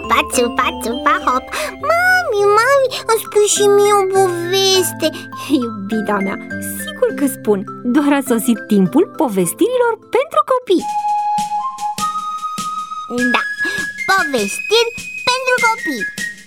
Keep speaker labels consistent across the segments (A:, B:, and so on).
A: țupa, țupa, țupa, hop. Mami, îmi spui și mie o poveste.
B: Iubita mea, sigur că spun. Doar a sosit timpul povestirilor pentru copii.
A: Da, povestiri pentru copii.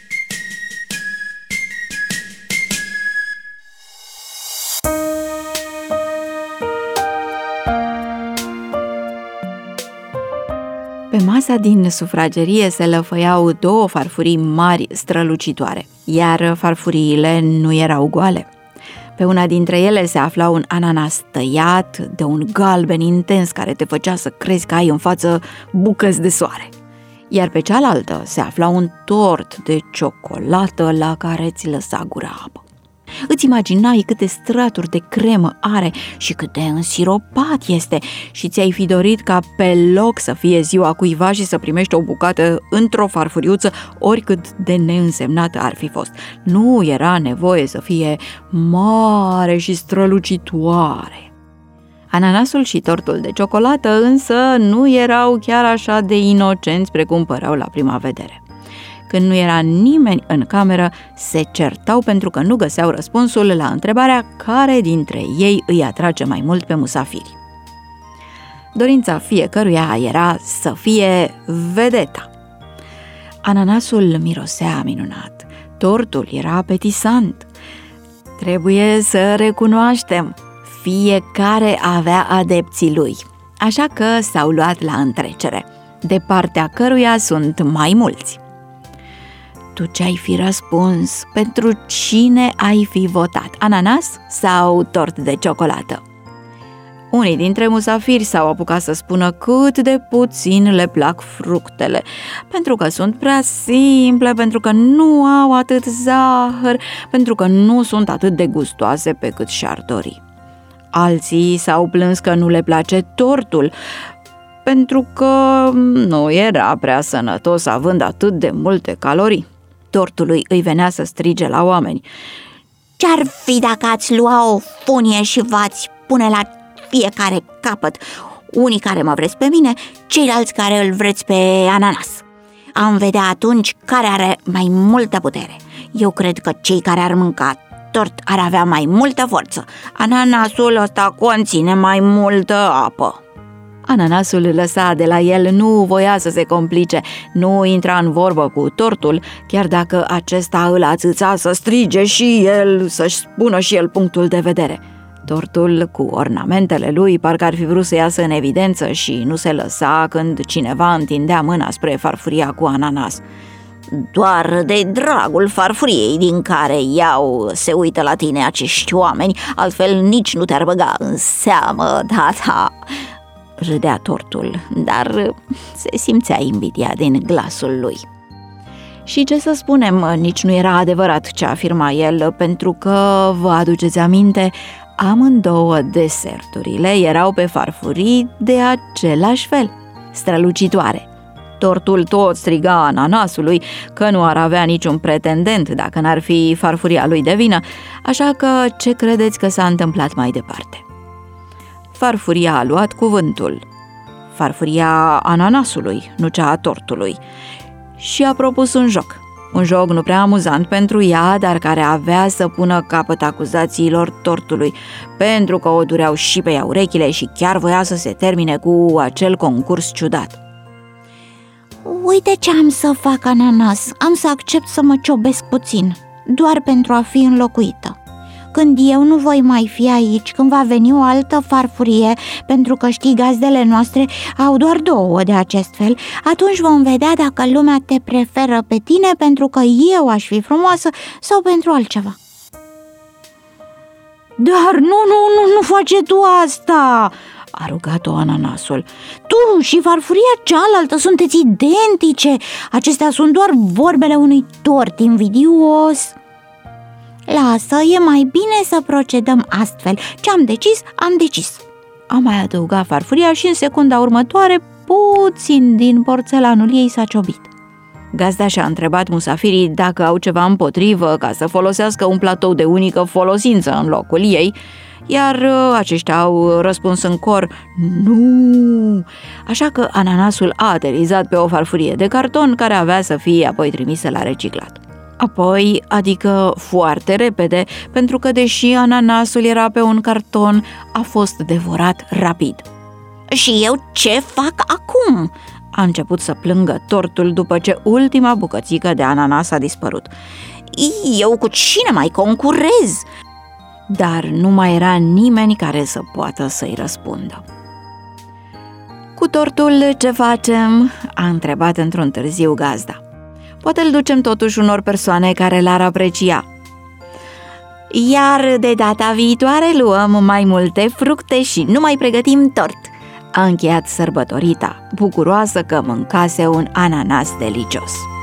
C: Pe masa din sufragerie se lăfăiau două farfurii mari strălucitoare, iar farfuriile nu erau goale. Pe una dintre ele se afla un ananas tăiat de un galben intens care te făcea să crezi că ai în față bucăți de soare. Iar pe cealaltă se afla un tort de ciocolată la care ți lăsa gura apă. Îți imaginai câte straturi de cremă are și cât de însiropat este și ți-ai fi dorit ca pe loc să fie ziua cuiva și să primești o bucată într-o farfuriuță, oricât de neînsemnată ar fi fost. Nu era nevoie să fie mare și strălucitoare. Ananasul și tortul de ciocolată însă nu erau chiar așa de inocenți precum păreau la prima vedere. Când nu era nimeni în cameră, se certau pentru că nu găseau răspunsul la întrebarea care dintre ei îi atrage mai mult pe musafiri. Dorința fiecăruia era să fie vedeta. Ananasul mirosea minunat, tortul era apetisant. Trebuie să recunoaștem, fiecare avea adepții lui, așa că s-au luat la întrecere, de partea căruia sunt mai mulți. Tu ce-ai fi răspuns? Pentru cine ai fi votat? Ananas sau tort de ciocolată? Unii dintre musafiri s-au apucat să spună cât de puțin le plac fructele, pentru că sunt prea simple, pentru că nu au atât zahăr, pentru că nu sunt atât de gustoase pe cât și-ar dori. Alții s-au plâns că nu le place tortul, pentru că nu era prea sănătos având atât de multe calorii. Tortului îi venea să strige la oameni:
A: Ce-ar fi dacă ați lua o funie și v-ați pune la fiecare capăt, unii care mă vreți pe mine, ceilalți care îl vreți pe ananas? Am vedea atunci care are mai multă putere. Eu cred că cei care ar mânca tort ar avea mai multă forță. Ananasul ăsta conține mai multă apă.
C: Ananasul lăsa de la el, nu voia să se complice, nu intra în vorbă cu tortul, chiar dacă acesta îl ațâța să strige și el, să-și spună și el punctul de vedere. Tortul, cu ornamentele lui, parcă ar fi vrut să iasă în evidență și nu se lăsa când cineva întindea mâna spre farfuria cu ananas.
A: Doar de dragul farfuriei din care iau se uită la tine acești oameni, altfel nici nu te-ar băga în seamă, da. Râdea tortul, dar se simțea invidia din glasul lui.
C: Și ce să spunem, nici nu era adevărat ce afirma el, pentru că, vă aduceți aminte, amândouă deserturile erau pe farfurii de același fel, strălucitoare. Tortul tot striga ananasului că nu ar avea niciun pretendent dacă n-ar fi farfuria lui de vină, așa că ce credeți că s-a întâmplat mai departe? Farfuria a luat cuvântul, farfuria ananasului, nu cea a tortului, și a propus un joc nu prea amuzant pentru ea, dar care avea să pună capăt acuzațiilor tortului, pentru că o dureau și pe ea urechile și chiar voia să se termine cu acel concurs ciudat.
A: Uite ce am să fac, ananas, am să accept să mă ciobesc puțin, doar pentru a fi înlocuită. Când eu nu voi mai fi aici, când va veni o altă farfurie, pentru că știi, gazdele noastre au doar două de acest fel, atunci vom vedea dacă lumea te preferă pe tine pentru că eu aș fi frumoasă sau pentru altceva.
B: Dar nu face tu asta, a rugat-o ananasul.
A: Tu și farfuria cealaltă sunteți identice, acestea sunt doar vorbele unui tort invidios. Lasă, e mai bine să procedăm astfel. Ce am decis.
C: A mai adăugat farfuria și în secunda următoare puțin din porțelanul ei s-a ciobit. Gazda și-a întrebat musafirii dacă au ceva împotrivă ca să folosească un platou de unică folosință în locul ei, iar aceștia au răspuns în cor nu. Așa că ananasul a aterizat pe o farfurie de carton care avea să fie apoi trimisă la reciclat. Apoi, adică foarte repede, pentru că deși ananasul era pe un carton, a fost devorat rapid.
A: Și eu ce fac acum?
C: A început să plângă tortul după ce ultima bucățică de ananas a dispărut.
A: Eu cu cine mai concurez?
C: Dar nu mai era nimeni care să poată să-i răspundă. Cu tortul ce facem? A întrebat într-un târziu gazda. Poate îl ducem totuși unor persoane care l-ar aprecia.
A: Iar de data viitoare luăm mai multe fructe și nu mai pregătim tort.
C: A încheiat sărbătorita, bucuroasă că mâncase un ananas delicios.